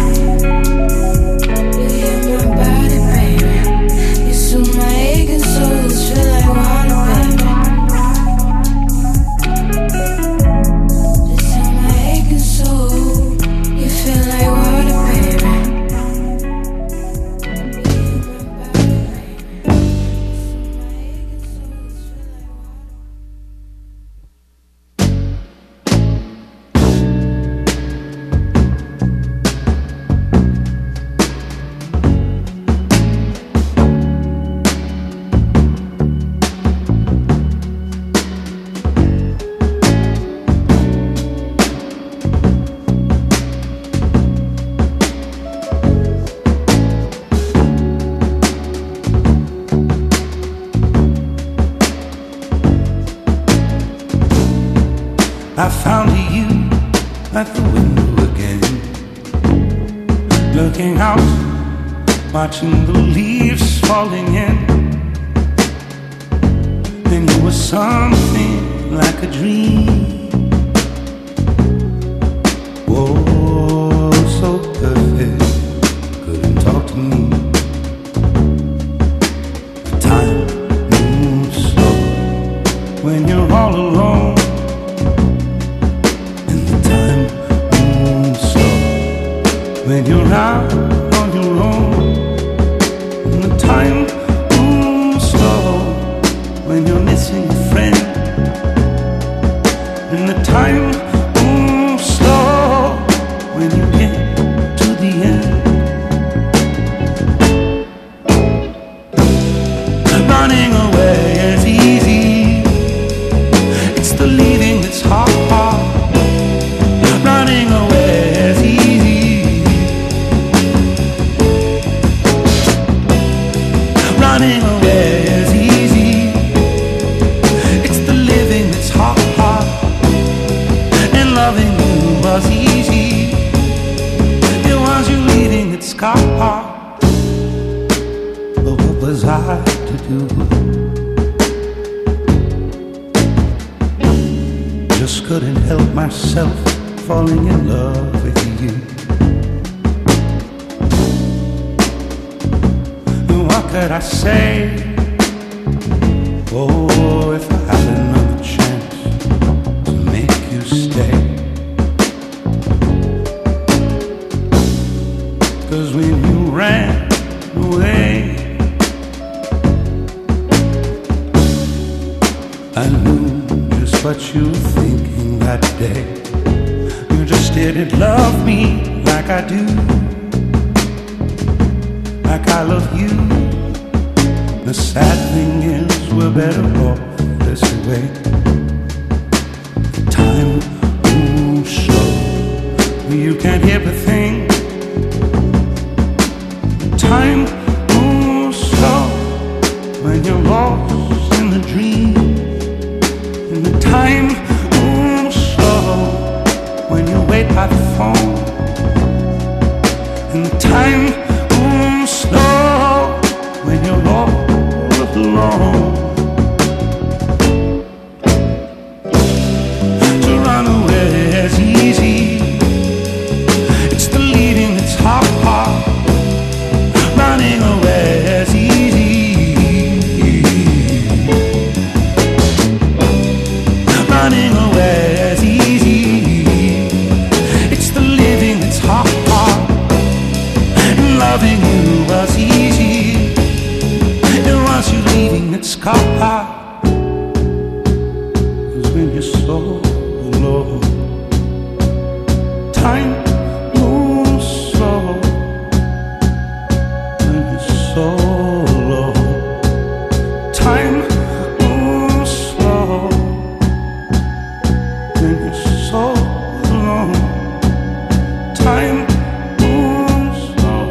You hear my body, baby. You soothe my aching souls, feel like water, baby. Just in my aching soul, you feel like water, baby. I found you at the window again, looking out, watching the leaves falling in. Then you were something like a dream. Oh, so perfect, couldn't talk to me. The time moves slow when you're all alone. When you're out on your own, and the time moves slow. When you're missing a friend, and the time moves slow. When you get to the end, running away is easy. It's the leaving that's hard. Running away is easy. Running away is easy. It's the living that's hard. And loving you was easy. It was you leaving that's hard. But what was I to do? Just couldn't help myself falling in love with you. What could I say? Oh, if I had another chance to make you stay. Cause when you ran away, I knew just what you were thinking that day. You just didn't love me like I do, like I love you. The sad thing is we're better off this way. Time moves slow, you can't hear a thing. Time moves slow when you're lost in the dream. And the time moves slow when you wait by the phone. And the time moves slow when you're all alone. To run away is easy. It's the leaving that's hard. Running away is easy. Running when it's got is when you're so alone. Time moves slow when you're so alone. Time moves slow when you're so alone. Time moves slow.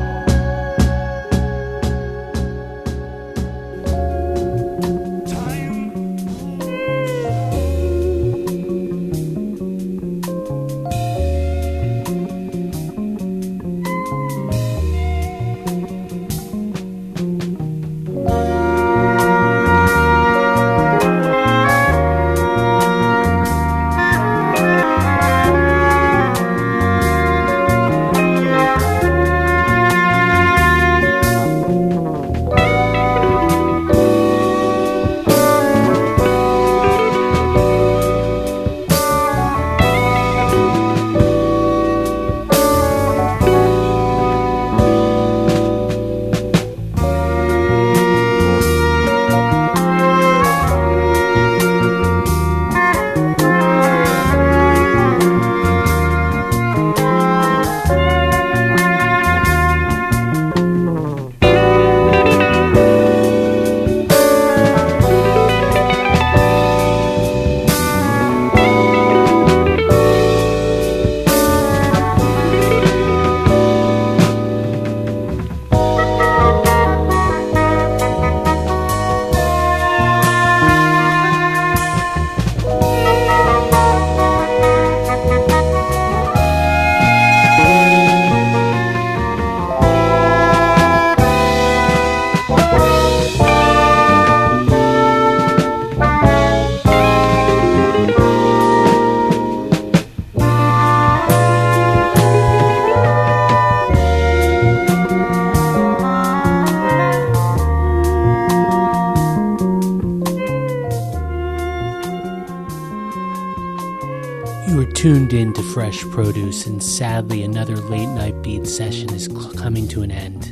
Tuned in to Fresh Produce, and sadly another late night beat session is cl- coming to an end.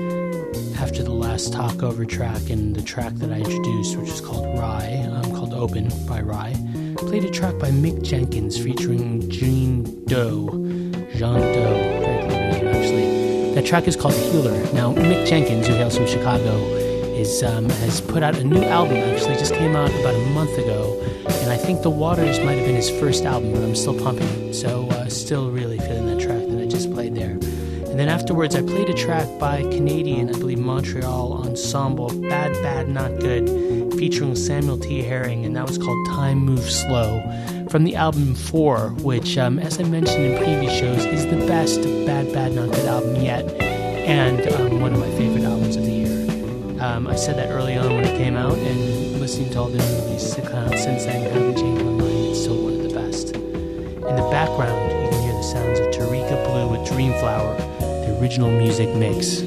After the last talkover track and the track that I introduced, which is called Rye, um, called Open by Rye, played a track by Mick Jenkins featuring Jean Doe. Jean Doe, very clever name actually. That track is called Healer. Now, Mick Jenkins, who hails from Chicago, is um, has put out a new album, actually just came out about a month ago. And I think The Waters might have been his first album, but I'm still pumping it. So uh, still really feeling that track that I just played there. And then afterwards, I played a track by Canadian, I believe Montreal ensemble, Bad Bad Not Good, featuring Samuel T. Herring, and that was called Time Moves Slow, from the album Four, which, um, as I mentioned in previous shows, is the best Bad Bad Not Good album yet, and um, one of my favorite albums of the year. Um, I said that early on when it came out, and listening to all the new releases that come out since then haven't changed my mind. It's still one of the best. In the background, you can hear the sounds of Tarika Blue with Dreamflower, the original music mix.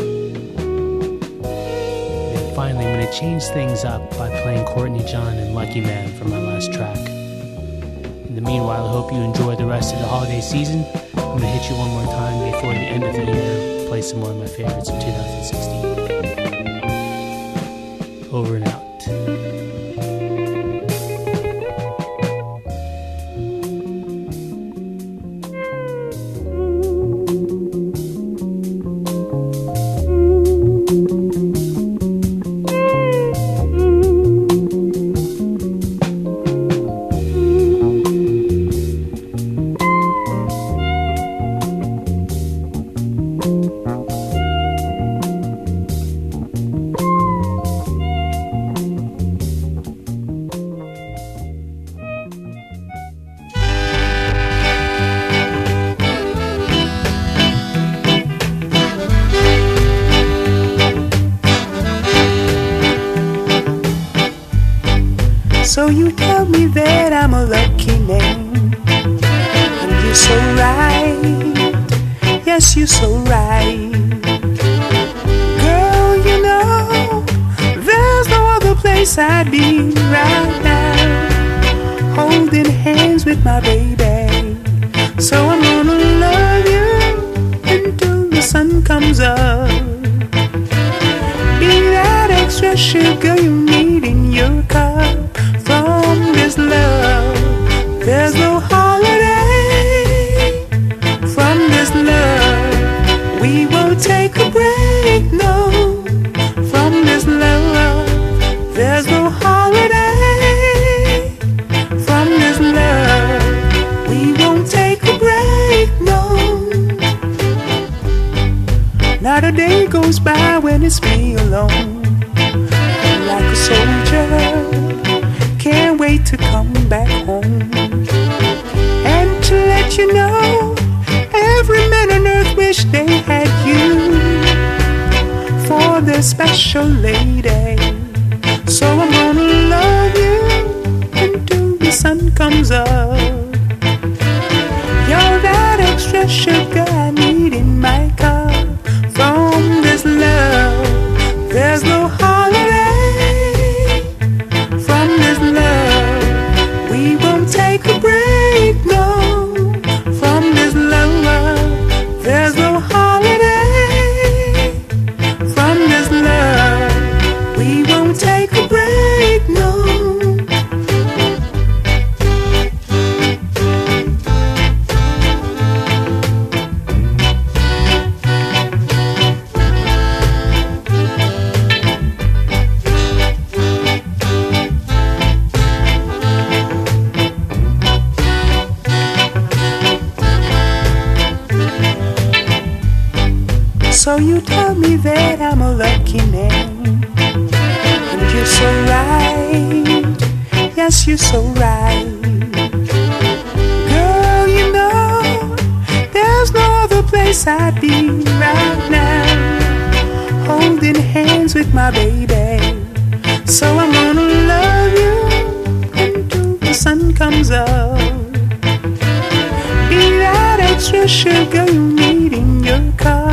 And then finally, I'm going to change things up by playing Courtney John and Lucky Man for my last track. In the meanwhile, I hope you enjoy the rest of the holiday season. I'm going to hit you one more time before the end of the year, play some more of my favorites of two thousand sixteen. Over and out. So you tell me that I'm a lucky man, and you're so right, yes, you're so right. Girl, you know, there's no other place I'd be right now, holding hands with my baby. So I'm gonna love you until the sun comes up. Be that extra sugar you need in your cup. From this love, there's no holiday. From this love, we won't take a break, no. From this love, there's no holiday. From this love, we won't take a break, no. Not a day goes by when it's me alone. Like a soldier, can't wait to come back home. And to let you know, every man on earth wish they had you for their special lady. So I'm gonna love you until the sun comes up. You're that extra sugar I need in my cup. From this love, there's no holiday. From this love, we won't take a break, no. From this love, there's no holiday. From this love, we won't take a break, no. So you tell me that I'm a lucky man, and you're so right, yes, you're so right. Girl, you know, there's no other place I'd be right now, holding hands with my baby. So I'm gonna love you until the sun comes up. Be that extra sugar you need in your cup.